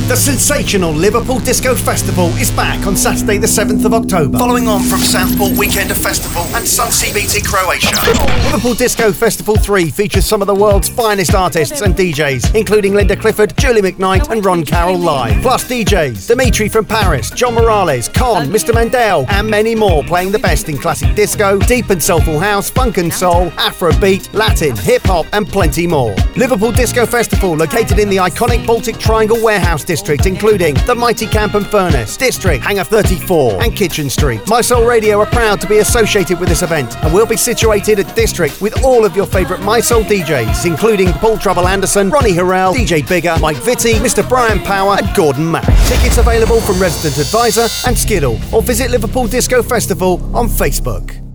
The sensational Liverpool Disco Festival is back on Saturday the 7th of October, following on from Southport Weekender Festival and Sun CBT Croatia. Liverpool Disco Festival 3 features some of the world's finest artists and DJs, including Linda Clifford, Julie McKnight and Ron Carroll live. Plus DJs Dimitri from Paris, John Morales, Con, Mr. Mandel and many more, playing the best in classic disco, deep and soulful house, funk and soul, Afrobeat, Latin, hip-hop and plenty more. Liverpool Disco Festival, located in the iconic Baltic Triangle Warehouse District, including the mighty Camp and Furnace District, Hangar 34 and Kitchen Street. My Soul Radio are proud to be associated with this event, and we'll be situated at District with all of your favourite My Soul DJs, including Paul Trouble Anderson, Ronnie Harrell, DJ Bigger, Mike Vitti, Mr. Brian Power and Gordon Mack. Tickets available from Resident Advisor and Skiddle, or visit Liverpool Disco Festival on Facebook.